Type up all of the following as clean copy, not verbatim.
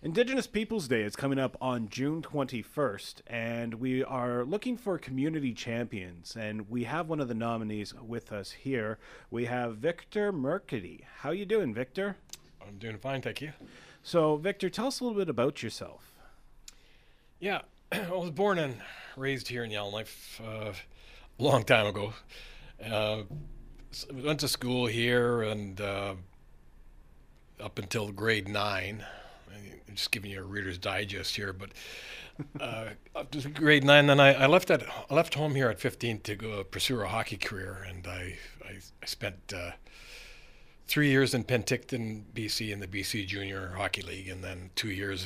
Indigenous Peoples Day is coming up on June 21st, and we are looking for community champions. And we have one of the nominees with us here. We have Victor Mercady. How you doing, Victor? I'm doing fine, thank you. So, Victor, tell us a little bit about yourself. Yeah, I was born and raised here in Yellowknife a long time ago. Uh, Went to school here and up until grade 9. I'm just giving you a Reader's Digest here, but up to grade 9. Then I left home here at 15 to go pursue a hockey career, and I spent 3 years in Penticton, BC, in the BC Junior Hockey League, and then 2 years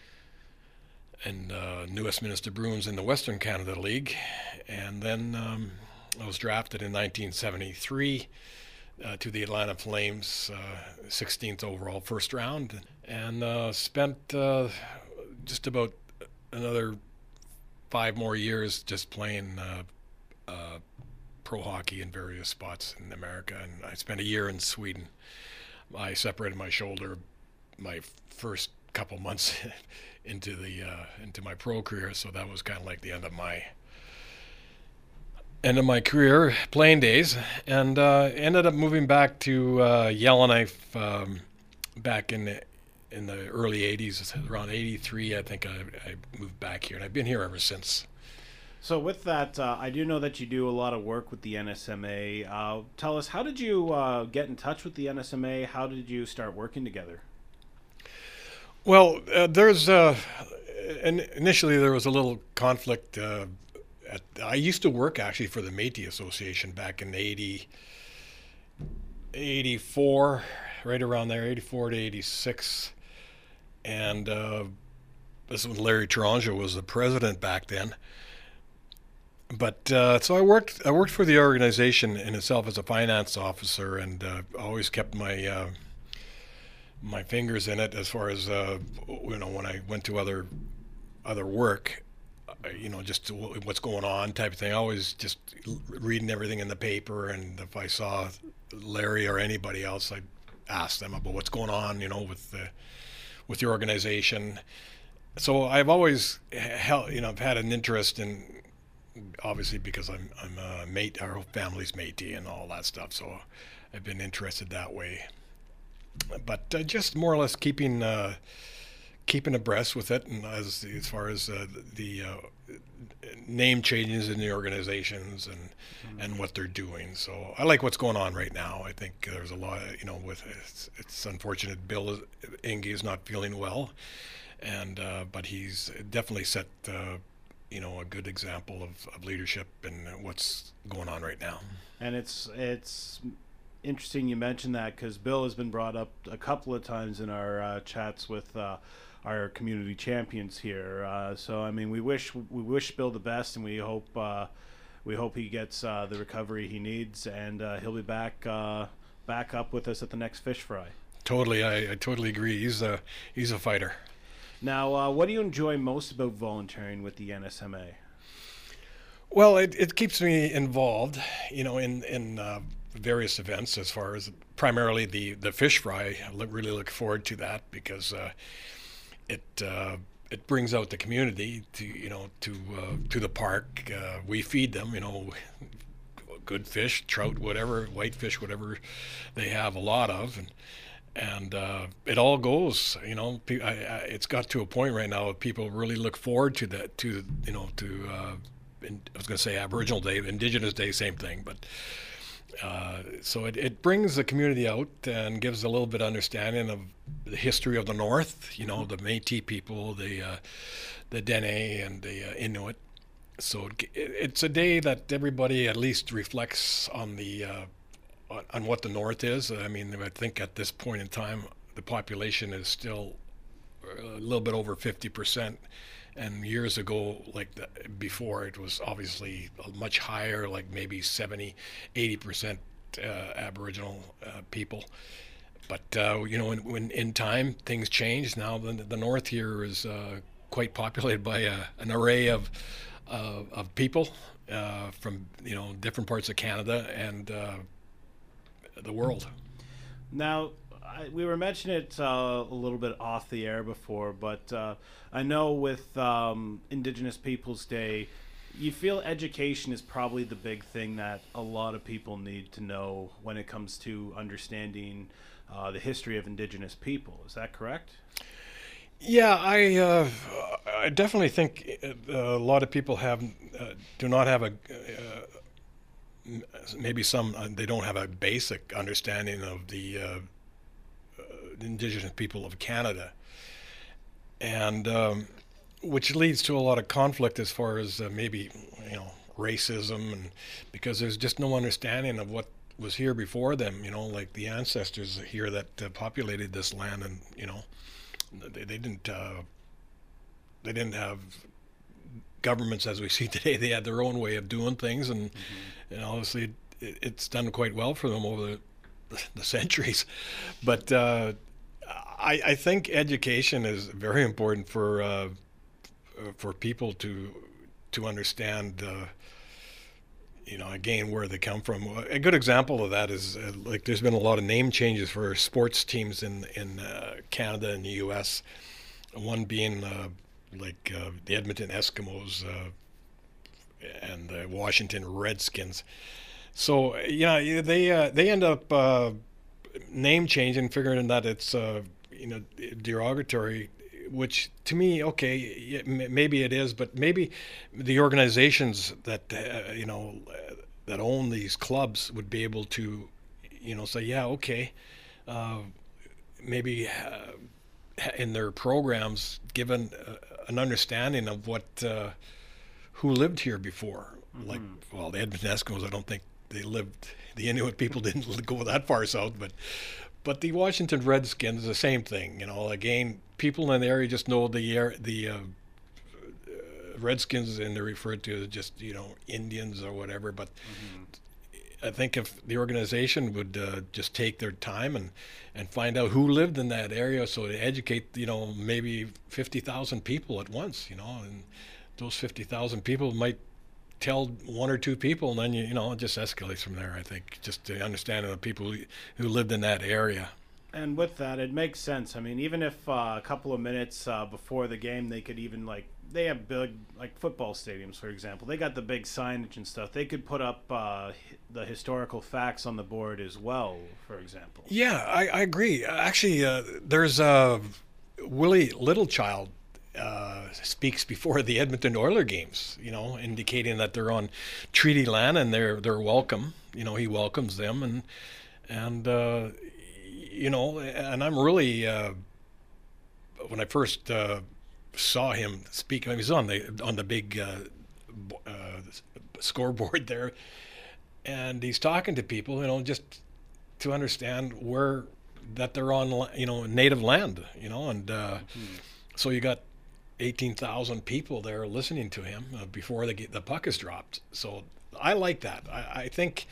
in New Westminster Bruins in the Western Canada League, and then I was drafted in 1973 to the Atlanta Flames, 16th overall, first round, and spent just about another 5 more years just playing pro hockey in various spots in America. And I spent a year in Sweden. I separated my shoulder my first couple months into my pro career, so that was kind of like the end of my career playing days, and ended up moving back to Yellowknife back in the early 80s, around 83. I think I moved back here, and I've been here ever since. So, with that, I do know that you do a lot of work with the NSMA. Tell us, how did you get in touch with the NSMA? How did you start working together? Well, initially there was a little conflict. I used to work actually for the Métis Association back in 84, right around there, 84 to 86. And this was when Larry Tourangeau was the president back then. But so I worked for the organization in itself as a finance officer, and always kept my fingers in it as far as when I went to other work. Just what's going on type of thing. Always just reading everything in the paper, and if I saw Larry or anybody else, I'd ask them about what's going on, with the organization. So I've always I've had an interest in, obviously because I'm a mate, our family's Métis and all that stuff. So I've been interested that way. But just more or less keeping abreast with it, and as far as the name changes in the organizations and what they're doing. So I like what's going on right now. I think there's a lot, with it's unfortunate Bill Inge is not feeling well, and but he's definitely set a good example of leadership and what's going on right now. And it's interesting you mentioned that, because Bill has been brought up a couple of times in our chats with our community champions here. So I mean, we wish Bill the best, and we hope he gets the recovery he needs, and he'll be back up with us at the next fish fry. Totally, I totally agree. He's a fighter. Now, what do you enjoy most about volunteering with the NSMA? Well, it keeps me involved, in various events, as far as primarily the fish fry. I really look forward to that, because it brings out the community to the park. We feed them, good fish, trout, whatever, whitefish, whatever they have a lot of, and it all goes. It's got to a point right now that people really look forward to that. I was going to say Aboriginal Day, Indigenous Day, same thing, but. So it brings the community out and gives a little bit of understanding of the history of the North, the Métis people, the Dene and the Inuit. So it's a day that everybody at least reflects on on what the North is. I mean, I think at this point in time, the population is still a little bit over 50%. And years ago, before, it was obviously much higher, like maybe 70, 80% Aboriginal people. But, when in time things change, now the North here is quite populated by an array of people from, different parts of Canada and the world. Now, we were mentioning it a little bit off the air before, but I know with Indigenous Peoples Day, you feel education is probably the big thing that a lot of people need to know when it comes to understanding the history of Indigenous people. Is that correct? Yeah, I definitely think a lot of people have do not have a maybe some they don't have a basic understanding of the Indigenous people of Canada, and which leads to a lot of conflict as far as maybe racism, and because there's just no understanding of what was here before them. Like the ancestors here that populated this land, and they didn't have governments as we see today. They had their own way of doing things, and obviously it's done quite well for them over the centuries. But I think education is very important for people to understand. Again, where they come from. A good example of that is like there's been a lot of name changes for sports teams in Canada and the U.S. One being the Edmonton Eskimos and the Washington Redskins. So they end up name changing, figuring that it's derogatory. Which to me, okay, maybe it is, but maybe the organizations that that own these clubs would be able to, say, yeah, okay, maybe in their programs, given an understanding of what who lived here before. Mm-hmm. Like, well, the Edmonton Eskimos, I don't think they lived. The Inuit people didn't go that far south, but the Washington Redskins, the same thing. Again, people in the area just know the Redskins, and they're referred to as just Indians or whatever. But I think if the organization would just take their time and find out who lived in that area, so to educate maybe 50,000 people at once, and those 50,000 people might tell one or two people, and then it just escalates from there. I think just the understanding of people who lived in that area. And with that, it makes sense. I mean, even if a couple of minutes before the game, they could even they have big football stadiums, for example. They got the big signage and stuff. They could put up the historical facts on the board as well, for example. Yeah, I agree. Actually, there's Willie Littlechild. Speaks before the Edmonton Oilers games, indicating that they're on treaty land and they're welcome. He welcomes them, and and I'm really when I first saw him speak, he was on the big scoreboard there, and he's talking to people, just to understand that they're on native land, and so you got 18,000 people there listening to him before the puck is dropped. So I like that. I think,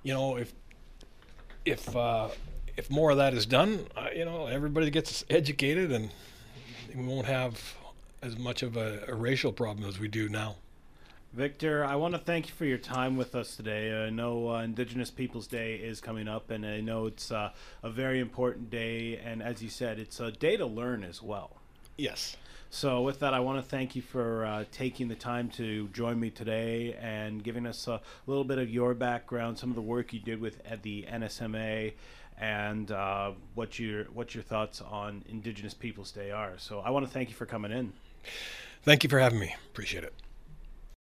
if more of that is done, everybody gets educated, and we won't have as much of a racial problem as we do now. Victor, I want to thank you for your time with us today. I know Indigenous Peoples Day is coming up, and I know it's a very important day, and as you said, it's a day to learn as well. Yes. So with that, I want to thank you for taking the time to join me today and giving us a little bit of your background, some of the work you did at the NSMA, and what your thoughts on Indigenous Peoples Day are. So I want to thank you for coming in. Thank you for having me. Appreciate it.